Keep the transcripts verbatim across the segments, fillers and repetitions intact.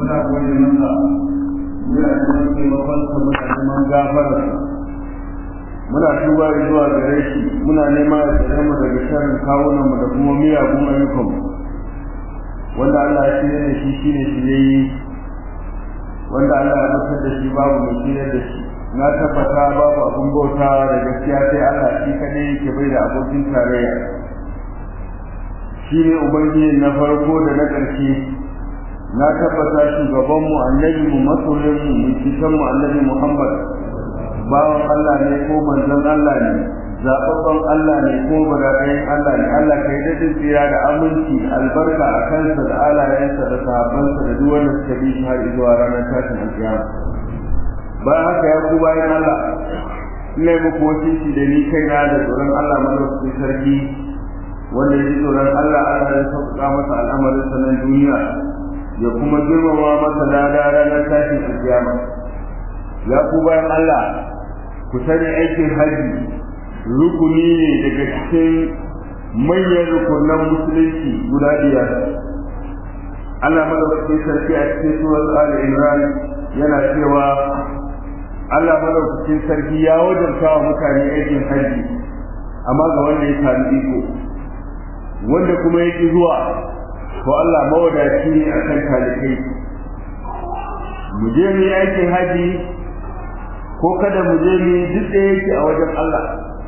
muna gode masa muna neman taimakonsa muna neman gafararsa muna tuba zuwa gare shi muna neman ya tsare mu daga sharrin kawunanmu da kuma miyagun ayyukanmu wanda Allah ya shirya da shi shine shi yayi wanda Allah ya fitar da shi babu mai shirya da shi na tabbata babu abin bauta da gaskiya sai Allah shi kadai yake bai da abokin tarayya shi ne ubangiji na farko da na ƙarshe na tabbata shugabanmu annabi mu masoyinmu mu cikinmu annabi Muhammad bawan Allah ne ko manzon Allah ne zaɓaɓɓen Allah ne ko baraɗayin Allah ne Allah kai daɗin tsira da aminci albarka a kansa da alayensa da sahabbansa da duk wanda suka bi shi har zuwa ranar tashin alƙiyama bayan haka ya ku bayan Allah ina muku wasiki da ni kaina da tsoron Allah madaukakin sarki wanda ya ji tsoron Allah Allah ya sauƙaƙa masa al'amarin sanan duniya ya kuma girmama masa lada ranar tashin alƙiyama ya ku bayan Allah ku sani aikin haji rukuni ne daga cikin manyan rukunan musulunci guda biyar Allah madaukakin sarki a cikin surat al-Imran yana cewa Allah madaukakin sarki ya wajabta wa mutane aikin haji amma ga wanda ya sami iko wanda kuma yake zuwa to Allah mawadaci ne akan talikai mu je mu yi aikin haji ko kada mu je mu duk da yake a wajen Allah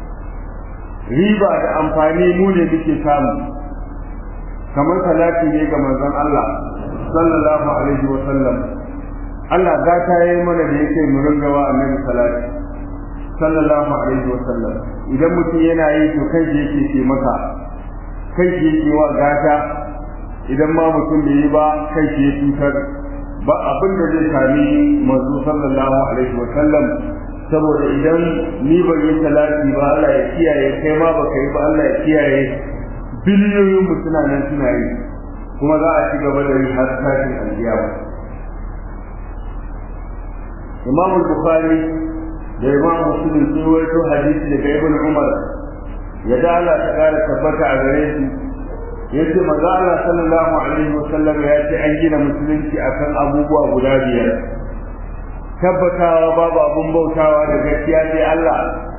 riba da amfani mu ne muke samu kamar salati ne ga manzon Allah sallallahu alaihi wa sallam Allah gata yayi mana da yake mu ringawa annabi salati sallallahu alaihi wa sallam idan mutum yana yi to kai yake ce maka kai yake wa gata idan ma mutum bai yi ba kai yake tutar ba abin da zai sami manzo sallallahu alaihi wa sallam saboda idan ni ban yi salati ba Allah ya kiyaye kai ma baka yi ba Allah ya kiyaye biliyoyin mutuna nan suna yi kuma za a ci gaba da yi har tashin alƙiyama Imam Bukhari da Imam Muslim sun rawaito hadisi daga Ibn Umar ya da Allah ta kara tabbata a gare shi yace manzo Allah sallallahu alaihi wasallam ya ce an gina musulunci akan abubuwa guda biyar tabbatawa babu abun bautawa da gaskiya sai Allah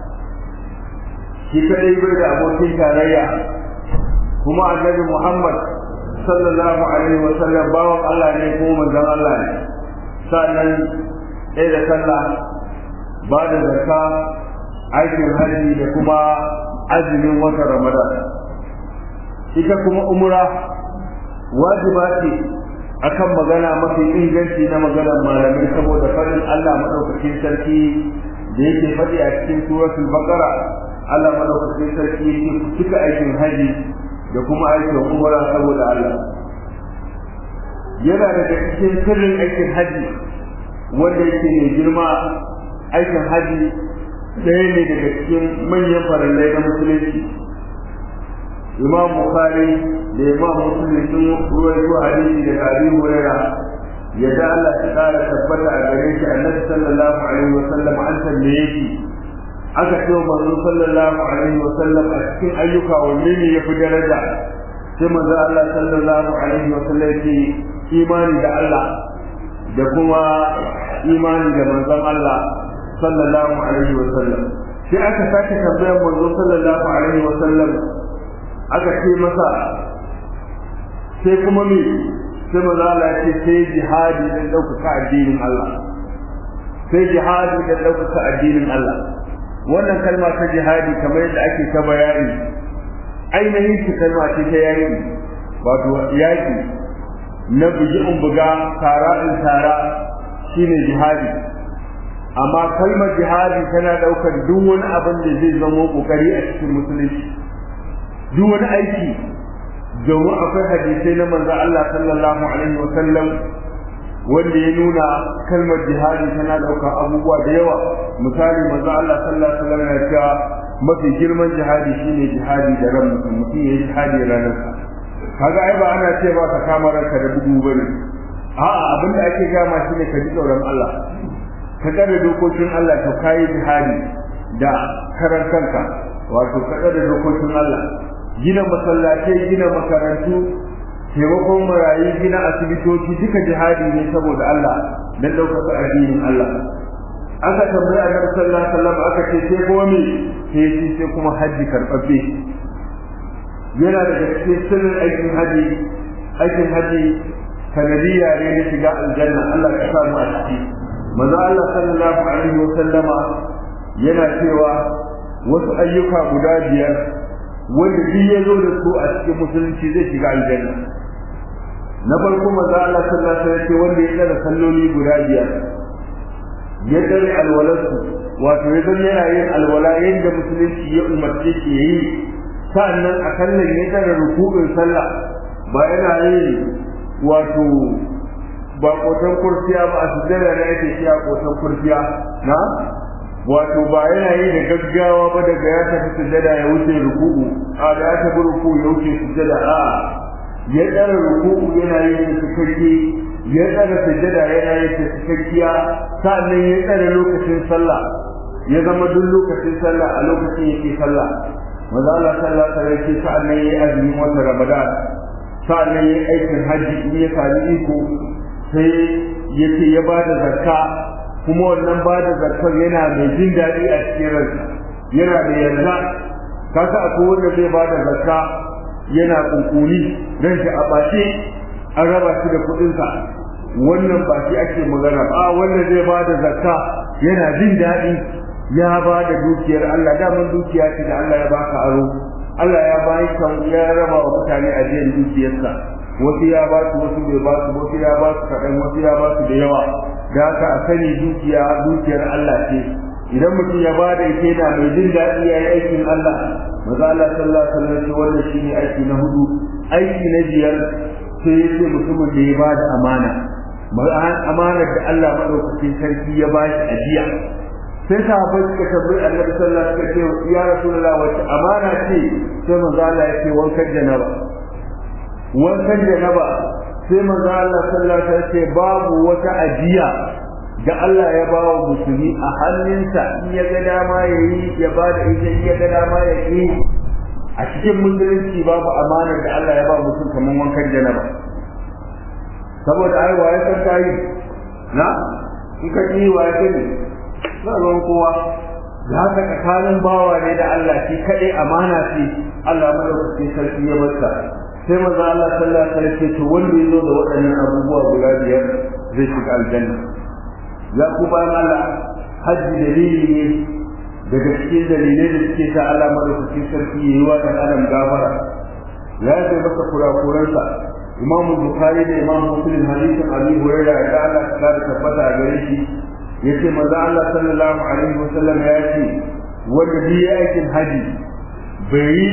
shi kadai bai da abokin tarayya kuma annabi Muhammad sallallahu alaihi wasallam bawan Allah ne ko manzon Allah ne sannan ɗaya da sallah ba da zakka aikin hajji da kuma azumin watan Ramadan ita kuma umra wajiba ce akan magana mafi inganci na maganar malamai saboda farin Allah madaukakin sarki da yake faɗi a cikin suratul baqara Allah madaukakin sarki yake cika aikin haji da kuma aikin umra saboda Allah yana daga cikin sirrin aikin haji wanda yake ne girma aikin haji ɗaya ne daga cikin manyan farallai na musulunci Imam Bukhari da Imam Muslim sun ruwaito hadisi daga Abi Hurairah yadda Allah ta kara tabbata a gare shi Annabi sallallahu alaihi wa sallam an tambaye shi aka ce manzo sallallahu alaihi wa sallam a cikin ayyuka wanne ne yafi daraja sai manzo Allah sallallahu alaihi wa sallam ya ce imani da Allah da kuma imani da manzon Allah sallallahu alaihi wa sallam sai aka sake tambayar manzo sallallahu alaihi wa sallam aka ce masa sai kuma me sai maza Allah ya ce sai jihadi dan ɗaukaka addinin Allah sai jihadi dan ɗaukaka addinin Allah wannan kalma ta jihadi kamar yadda ake ta bayani ainihin ta kalma ce ta yaki wato yaki na bugi in buga tara in tara shine jihadi amma kalmar jihadi tana ɗaukar duk wani abin da zai zama kokari a cikin musulunci duk wani aiki domin akwai hadisai na manzo Allah sallallahu alaihi wa sallam wanda ya nuna kalmar jihadi tana daukar abubuwa da yawa misali manzo Allah sallallahu alaihi wa sallam ya ce mafi girman jihadi shine jihadi da ran mutum mutum ya yi jihadi ranar sa kaga ai ba ana ce ba ka kama ranka da bugu bane a'a abin da ake gama shine ka ji tsoron Allah ka kare dokokin Allah to kai jihadi da karan kanka wato ka kare dokokin Allah gina masallatai gina makarantu taimakon marayu, gina asibitoci, duka jihadi ne saboda Allah dan ɗaukaka addinin Allah. Aka tambayi Annabi sallallahu alaihi wasallam aka ce sai kuma me sai sai kuma haji karɓaɓɓe. Yana daga cikin sirrin aikin haji aikin haji sanadiyya ne na shiga aljanna, Allah ka sa mu a ciki. Manzo Allah sallallahu alaihi wasallama yana cewa wasu ayyuka guda biyar wanda duk ya zo da su a cikin musulunci zai shiga aljanna. Na farko manzo Allah sallallahu alaihi wasallam wanda ya tsara salloli guda biyar ya tsare alwalarsu, wato ya zama yana yin alwala yadda musulunci ya umarce shi yayi, sannan a kallon ya tsare rukun sallah ba yana yin wato ba kotan kurfiya ba a sujjada da yake shi a kotan kurfiya na wato ba yana yi da gaggawa ba daga ya tafi sujjada ya wuce ruku'u a da ya tafi ruku'u ya wuce sujjada a ya tsara ruku'u yana yin cikakke, ya tsara sujjada yana yin cikakkiya, sannan ya tsara lokacin sallah ya zama duk lokacin sallah a lokacin yake sallah. Manzo Allah sallallahu alaihi wasallam sannan ya azumi wata Ramadan, sannan ya aikin haji in ya sami iko sai yace ya bada zakka, kuma wannan bada zakkar yana mai jin daɗi a cikin ransa, yana da yarda. Kasa akwai wanda zai bada zakka yana kunkuni ran shi a bace an raba shi da kuɗinsa, wannan ba shi ake magana ba. Wanda zai bada zakka yana jin daɗi, ya bada dukiyar Allah, daman dukiya ce da Allah ya baka aro, Allah ya bayi kan ya raba wa mutane ajiyar dukiyarsa, wasu ya ba su, wasu bai ba su, wasu ya ba su kaɗan, wasu ya ba su da yawa. Da haka a sani dukiya dukiyar Allah ce, idan mutum ya ba da ita yana mai jin daɗi ya yi aikin Allah. Maza Allah sallallahu alaihi wasallam ce wannan shine aiki na hudu. Aiki na biyar sai ya ce mutumin da ya ba da amana, amanar da Allah madaukakin sarki ya ba shi ajiya. Sai sahabbai suka tambayi Annabi sallallahu alaihi wasallam suka ce ya Rasulullah wace amana ce? Sai manzo Allah ya ce wankan janaba. Wankan janaba sai manzo Allah sallallahu alaihi wasallam ce babu wata ajiya da Allah ya ba wa musulmi a hannunsa, in ya ga dama yayi ya ba da ita, in ya ga dama ya yi. A cikin musulunci babu amanar da Allah ya ba mutum kamar wankan janaba. Saboda ai waye san kai na in ka yi waye sani na ruwan kowa, da haka tsakanin bawa ne da Allah shi kaɗai amana ce Allah madaukakin sarki ya barka. Sai manzo Allah sallallahu alaihi wasallam ce to wanda yazo da waɗannan abubuwa guda biyar zai shiga aljanna. Ya ku bayan Allah, hajji dalili ne daga cikin dalilai da suke sa Allah madaukakin sarki ya yi wa ɗan adam gafara, ya yi masa kurakuransa. Imam Bukhari da Imam Muslim hadisin Abi Hurairah da Allah ta tabbata a gare shi yace manzo Allah sallallahu alaihi wasallam ya ce wanda bi aikin haji bai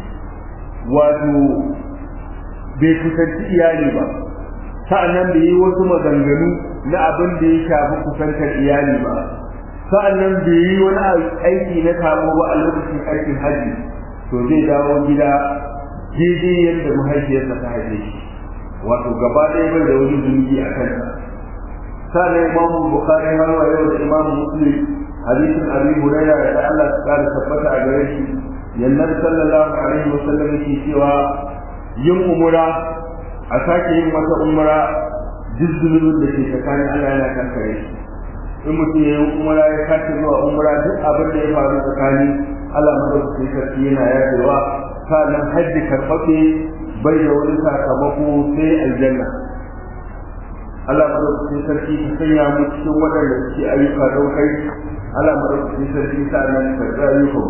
wato bai kusanci iyali ba, sa'annan bai yi wasu maganganu na abin da ya shafi kusantar iyali ba, sa'annan bai yi wani aiki na kamo ba a lokacin aikin haji, to zai dawo gida daidai yadda mahaifiyarsa ta haife shi, wato gaba ɗaya bai da wani zunubi a kansa. Sa'an Imam Bukhari har wa yau da Imam Muslim hadisin Abi Hurairah da Allah ta kare tabbata a gare shi, yannan sallallahu alaihi wa sallam yake cewa yin umra a sake yin wata umra jizzulun da ke tsakanin Allah yana kankare shi. In mutum ya yi umra ya sake zuwa umra duk abin da ya faru tsakanin Allah madaukakin sarki yana yafewa. Sa'an hajji karɓaɓɓe bai da wani sakamako sai aljanna. Allah madaukakin sarki ta sanya mu cikin waɗanda suke ayyuka don kai. Allah madaukakin sarki ta nan karɓi ayyukan.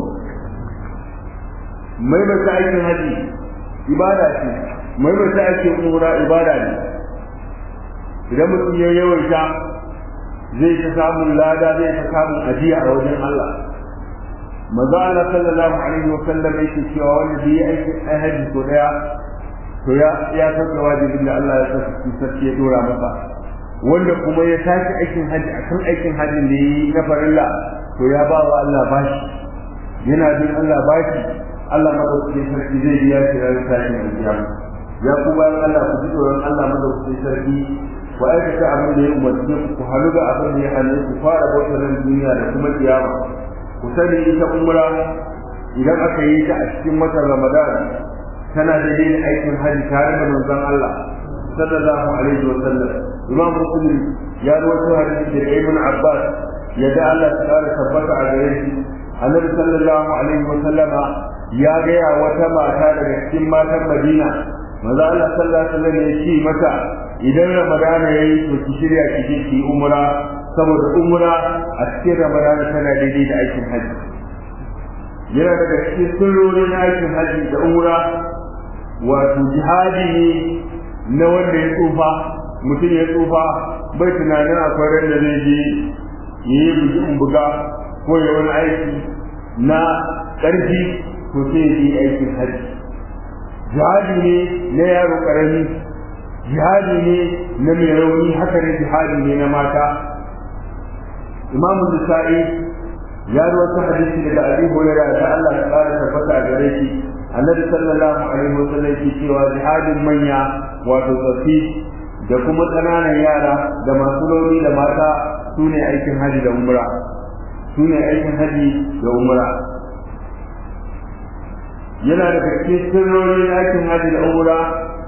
Maimaita aikin haji ibada ce, maimaita aikin umra ibada ne. Idan mutum ya yawaita zai ta samun lada, zai ta samun ajiya a wajen Allah. Maza Allah sallallahu alaihi wa sallam yake cewa wanda bai aikin haji ko daya to ya ya sauke wajibin da Allah ya saki sarki ya dora masa, wanda kuma ya tashi aikin haji akan aikin hajin da yi na farilla to ya ba wa Allah bashi, yana bin Allah bashi. Allah madaukakin sarki zai biya shi ranar tashin alkiyama. Ya ku bayan Allah ku ji tsoron Allah madaukakin sarki, ku aikata abin da ya umarce ku, ku halu ga abin da ya hane ku, fara bautar duniya da kuma kiyama. Ku sani ita umra idan aka yi ta a cikin watan Ramadan tana da yin aikin haji tare da manzon Allah sallallahu alaihi wa sallam. Imam Muslim ya rawaito hadisi da Ibn Abbas yadda Allah ta kare tabbata a gare shi, Annabi sallallahu alaihi wa sallama ya gaya wata mata daga cikin matan Madina, manzo Allah sallallahu alaihi wa sallam ya ce mata idan Ramadana yayi to ki shirya ki je ki umra, saboda umra a cikin Ramadana tana daidai da aikin haji. Yana daga cikin sirrori na aikin haji da umra wato jihadi ne na wanda ya tsufa, mutum ya tsufa bai tunanin akwai ran da zai je yi bugi in buga ko ya wani aiki na ƙarfi to sai ya yi aikin haji. Jihadi ne na yaro ƙarami, jihadi ne na mai rauni, haka ne jihadi ne na mata. Imam Nasa'i ya rawaito hadisi daga Abi Hurairah da Allah ya kara tabbata a gare shi, Annabi sallallahu alaihi wasallam yake cewa jihadin manya wato tsafi da kuma ƙananan yara da masu rauni da mata sune aikin haji da umra, sune aikin haji da umra. Yana da cikin sirrorin aikin haji da umra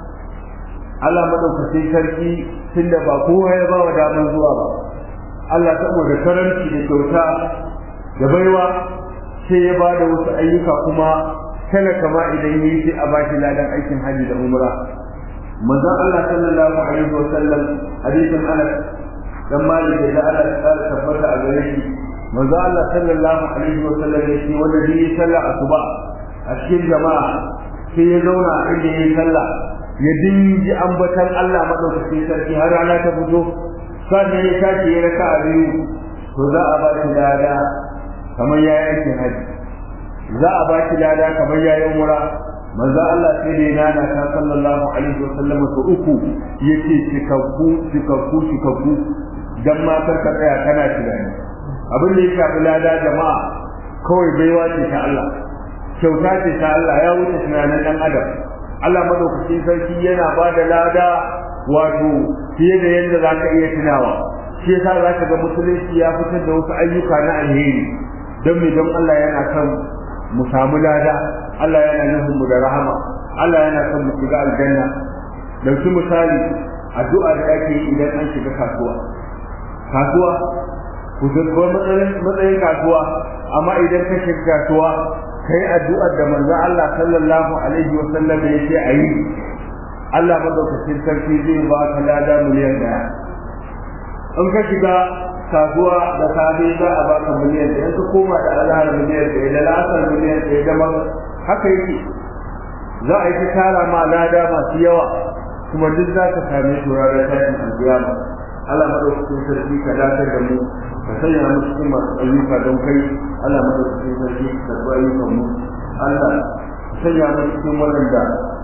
Allah madaukakin sarki tunda ba kowa ya ba wa damar zuwa ba, Allah saboda karanci da kyauta da baiwa sai ya bada wasu ayyuka kuma kana kama idan yi sai a bashi ladan aikin haji da umra. Manzon Allah sallallahu alaihi wa sallam hadisin Anas dan Malik da Allah ya tabbata a gare shi, manzon Allah sallallahu alaihi wa sallam ya ce wanda zai sallah asuba a cikin jama'a sai ya zauna a inda yayi sallah ya dinji ambatan Allah madaukakin sarki har rana ta fito, sannan ya tashi ya raka a biyu, to za a ba shi lada kamar yayi aikin haji, za a ba shi lada kamar yayi umra. Manzo Allah sai dai nana ta sallallahu alaihi wasallam su uku yace cikakku cikakku cikakku dan ma kar ka tsaya kana tunani abin da ya shafi lada jama'a kawai baiwa ce ta Allah, kyauta ce ta Allah, ya wuce tunanin dan adam. Allah madaukakin sarki yana ba da lada wato fiye da yadda zaka iya tunawa. Shi yasa zaka ga musulunci ya fitar da wasu ayyuka na alheri don me don Allah yana kan mu samu lada, Allah yana nufin mu da rahama, Allah yana son mu shiga aljanna. Dauki misali addu'a da ake yi idan an shiga kasuwa. Kasuwa ku ga matsayin kasuwa, amma idan ka shiga kasuwa kai addu'ar da manzo Allah sallallahu alaihi wa sallam ya ce ayi, Allah madaukakin sarki zai ba ka lada miliyan daya. In ka shiga kasuwa da safe za a baka miliyan ɗaya, ka koma da azhar miliyan ɗaya, da lasar miliyan ɗaya, da man haka yake za a yi ta tara ma lada masu yawa, kuma duk za ka same su ranar tashin alƙiyama. Allah madaukakin sarki ka dace da mu, ka sanya mu cikin masu ayyuka don kai. Allah madaukakin sarki ka karɓi ayyukan mu, Allah ka sanya mu cikin waɗanda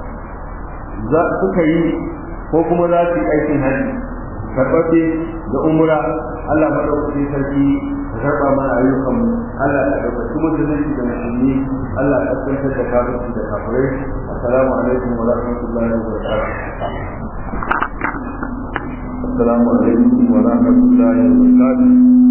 za suka yi ko kuma za su yi aikin hajji karɓaɓɓe da umra. Allah madaukakin sarki ka karɓa mana ayyukan mu, Allah ka ɗaukaci musulunci da musulmi, Allah ka kasance da kafirci da kafirai. Assalamu alaikum wa rahmatullahi wa barakatuh. Assalamu alaikum wa rahmatullahi wa barakatuh.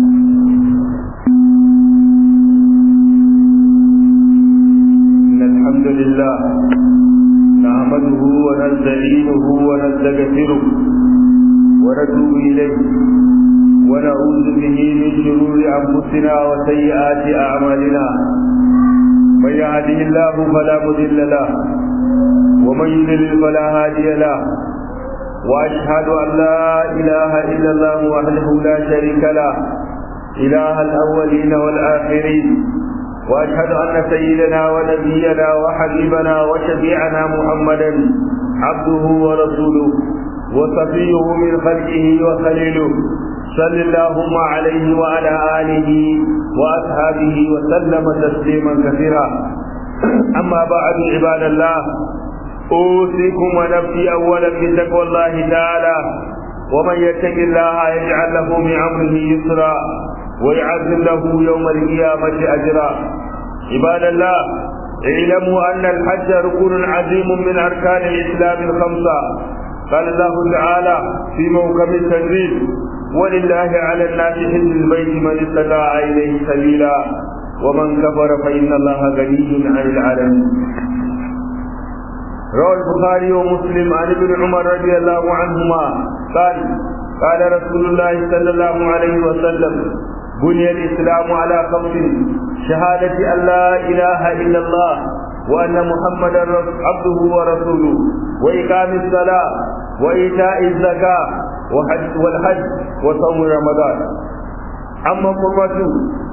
الحمد لله نحمده ونستعينه ونستغفره ونتوب إليه ونعوذ به من شرور أنفسنا وسيئات أعمالنا. من يهده الله فلا مضل له ومن يضلل فلا هادي له، وأشهد أن لا إله إلا الله وحده لا شريك له إله الأولين والآخرين، وأشهد أن سيدنا ونبينا وحبيبنا وشفيعنا محمدا عبده ورسوله وصفيه من خلقه وخليله، صل اللهم عليه وعلى آله وأصحابه وسلم تسليما كثيرا. أما بعد عباد الله، أوصيكم ونفسي أولا بتقوى الله تعالى، ومن يتق الله يجعل له من أمره يسرا ويعزم له يوم القيامة أجرا. عباد الله، اعلموا أن الحج ركن عظيم من أركان الإسلام الخمسة. قال الله تعالى في موكب التنزيل: ولله على الناس حج البيت من استطاع إليه سبيلا ومن كفر فإن الله غني عن العالمين. روى البخاري ومسلم عن ابن عمر رضي الله عنهما قال قال رسول الله صلى الله عليه وسلم بني الإسلام على خمس: شهادة أن لا إله إلا الله وأن محمدا عبده ورسوله، وإقام الصلاة، وإيتاء الزكاة، والحج، وصوم رمضان. أما القربة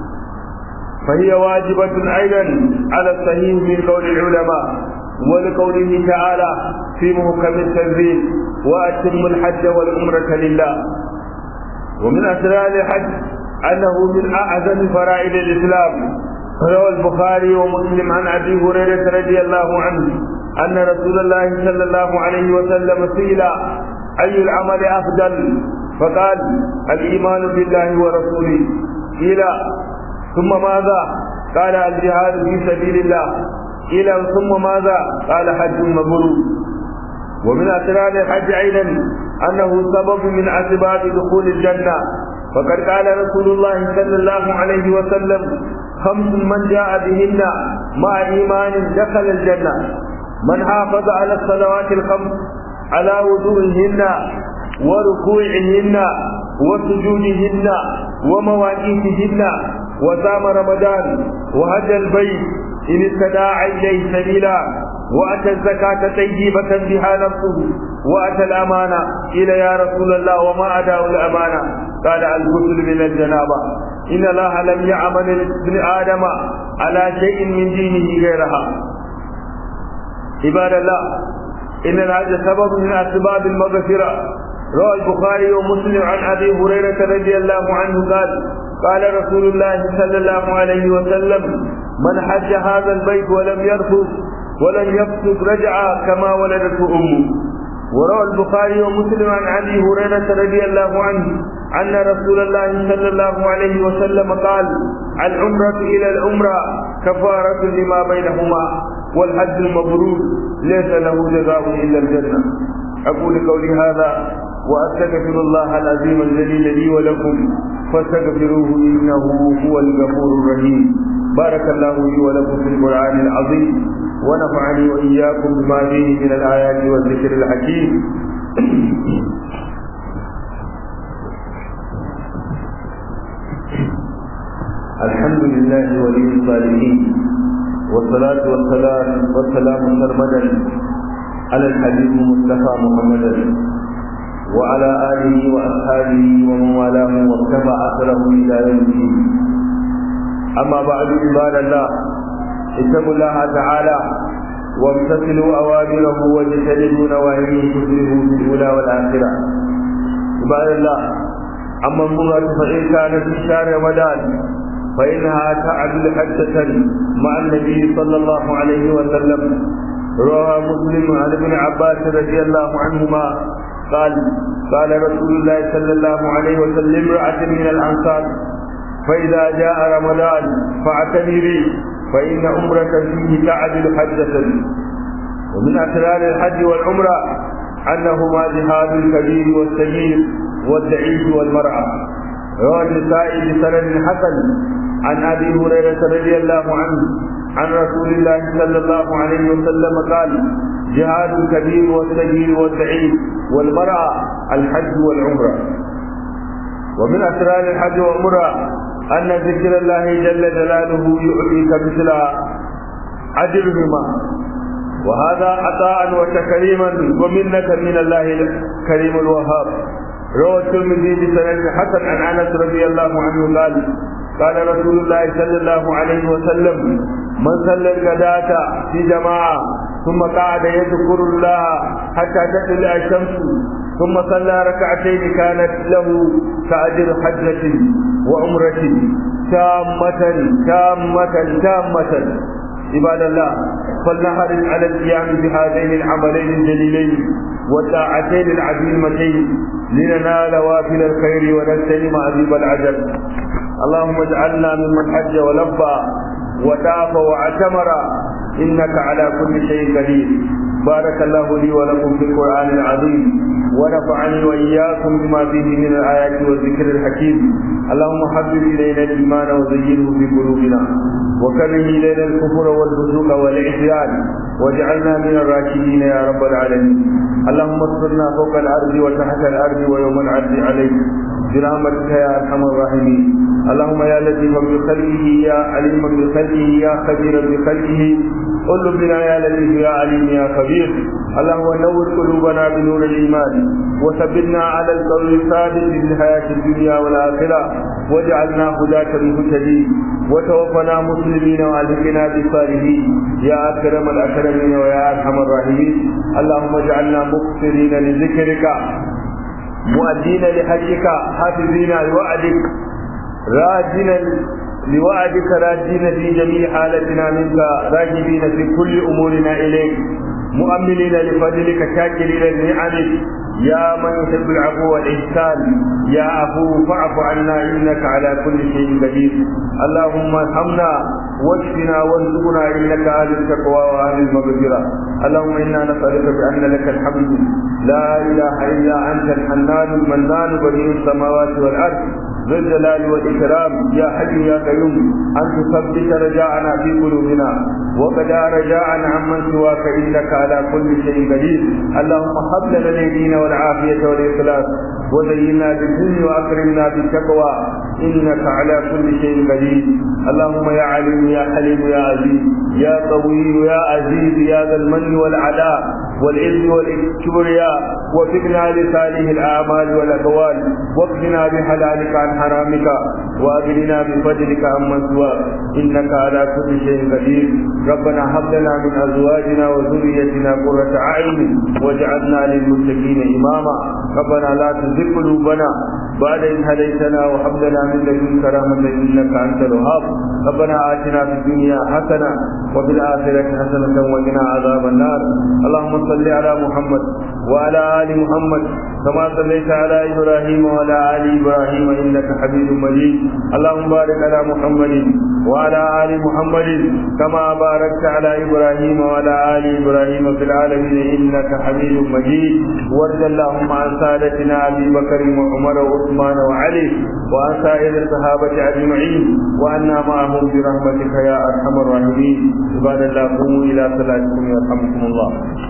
فهي واجبة أيضا على الصحيح من قول العلماء، ولقوله تعالى في محكم التنزيل: وأتموا الحج والعمرة لله. ومن أسرار الحج أنه من أعظم فرائض الإسلام. روى البخاري ومسلم عن أبي هريرة رضي الله عنه أن رسول الله صلى الله عليه وسلم سئل: أي العمل أفضل؟ فقال: الإيمان بالله ورسوله. قيل: ثم ماذا؟ قال: الجهاد في سبيل الله. قيل: ثم ماذا؟ قال: حج مبرور. ومن أسرار الحج أيضا أنه سبب من أسباب دخول الجنة، فقد قال رسول الله صلى الله عليه وسلم: خمس من جاء بهن مع إيمان دخل الجنة: من حافظ على الصلوات الخمس على وضوئهن وركوعهن وسجودهن ومواقيتهن، وصام رمضان، وهدى البيت إن استدعى إليه سبيلا، وأتى الزكاة طيبة بها نفسه، وأتى الأمانة. قيل: يا رسول الله وما أداء الأمانة؟ قال: الغسل من الجنابة. إن الله لم يعمل ابن آدم على شيء من دينه غيرها. عباد الله، إن الحج سبب من أسباب المغفرة. روى البخاري ومسلم عن أبي هريرة رضي الله عنه قال: قال رسول الله صلى الله عليه وسلم: من حج هذا البيت ولم يرفث ولم يفسق رجع كما ولدته أمه. وروى البخاري ومسلم عن أبي هريرة رضي الله عنه أن رسول الله صلى الله عليه وسلم قال: العمرة إلى العمرة كفارة لما بينهما، والحج المبرور ليس له جزاء إلا الجنة. أقول قولي هذا وأستغفر الله العظيم الجليل لي ولكم فاستغفروه إنه هو الغفور الرحيم. بارك الله لي ولكم في القرآن العظيم، ونفعني وإياكم بما فيه من الآيات والذكر الحكيم. الحمد لله ولي الصالحين، والصلاة والسلام والسلام سرمدا على الحبيب المصطفى محمدا وعلى آله وأصحابه ومن والاه واتبع أثره إلى يوم الدين. أما بعد، عباد الله، اتقوا الله تعالى وامتثلوا أوامره واجتنبوا نواهيه تفلحوا في الأولى والآخرة. عباد الله، أما المرأة فإن كانت في شهر رمضان فإنها تعدل حجة مع النبي صلى الله عليه وسلم. روى مسلم عن ابن عباس رضي الله عنهما قال: قال رسول الله صلى الله عليه وسلم: امرأة من الأنصار: فإذا جاء رمضان فاعتبري فإن عمرة فيه تعدل حجة. ومن أسرار الحج والعمرة أنهما جهاد الكبير والصغير والضعيف والمرأة. روى النسائي بسند حسن عن أبي هريرة رضي الله عنه عن رسول الله صلى الله عليه وسلم قال: جهاد الكبير والصغير والضعيف والمرأة الحج والعمرة. ومن أسرار الحج والعمرة أن ذكر الله جل جلاله يعطيك مثل أجرهما، وهذا عطاء وتكريما ومنة من الله الكريم الوهاب. روى الترمذي بسند حسن عن أنس رضي الله عنه قال: قال رسول الله صلى الله عليه وسلم: من صلى الغداة في جماعة ثم قعد يذكر الله حتى تطلع الشمس ثم صلى ركعتين كانت له كأجر حجة وعمرة تامة تامة تامة. عباد الله، فلنحرص على القيام بهذين العملين الجليلين والطاعتين العظيمتين لننال وافل الخير ونجتنب عذاب العجل. اللهم اجعلنا ممن حج ولبى وطاف واعتمر، إنك على كل شيء قدير. بارك الله لي ولكم في القرآن العظيم، ونفعني وإياكم بما فيه من الآيات والذكر الحكيم. اللهم حبب إلينا الإيمان وزينه في قلوبنا وكره إلينا الكفر والفسوق والعصيان واجعلنا من الراشدين يا رب العالمين. اللهم اصبرنا فوق الأرض وتحت الأرض ويوم العرض عليك برحمتك يا أرحم الراحمين. اللهم يا لطيفا بخلقه يا عليما بخلقه يا خبيرا بخلقه قل بنا يا لطيف يا عليم يا خبير. اللهم نور قلوبنا بنور الإيمان وثبتنا على القول الثابت في الحياة الدنيا والآخرة واجعلنا هداة مهتدين وتوفنا مسلمين والحقنا بالصالحين يا أكرم الأكرمين ويا أرحم الراحمين. اللهم اجعلنا مكثرين لذكرك مؤدين لحجك حافظين لوعدك راجين لوعدك راجين في جميع حالتنا منك راجبين في كل أمورنا إليك مؤمنين لفضلك شاكرين لنعمك يا من يحب العفو والإحسان يا عفو فاعف عنا إنك على كل شيء قدير. اللهم ارحمنا واشفنا وارزقنا إنك أهل التقوى وأهل المغفرة. اللهم إنا نسألك بأن لك الحمد لا إله إلا أنت الحنان المنان بديع السماوات والأرض ذو الجلال والإكرام يا حي يا قيوم أن تثبت رجاءنا في قلوبنا وبدا رجاءنا عمن سواك إنك على كل شيء قدير. اللهم هب لنا الدين والعافية والإخلاص وزينا بالدين وأكرمنا بالتقوى إنك على كل شيء قدير. اللهم يا عليم يا حليم يا عزيز يا قوي يا عزيز يا ذا المن والعلاء والعز والكبرياء وفقنا لصالح الأعمال والأقوال واقنا بحلالك عن حرامك وأغننا بفضلك عمن سواك إنك على كل شيء قدير. ربنا هب لنا من أزواجنا وذريتنا قرة أعين واجعلنا للمتقين إماما. ربنا لا تزغ قلوبنا بعد إذ هديتنا وهب لنا من لدنك رحمة إنك أنت الوهاب. ربنا آتنا في الدنيا حسنة وفي الآخرة حسنة وقنا عذاب النار. اللهم صل على محمد وعلى آل محمد كما صليت على إبراهيم وعلى آل إبراهيم إنك حميد مجيد. اللهم بارك على محمد وعلى آل محمد كما باركت على إبراهيم وعلى آل إبراهيم في العالمين إنك حميد مجيد. وارض اللهم عن سادتنا أبي بكر وعمر وعثمان وعلي وعن سائر الصحابة أجمعين وعنا معهم برحمتك يا أرحم الراحمين. عباد الله قوموا إلى صلاتكم يرحمكم الله.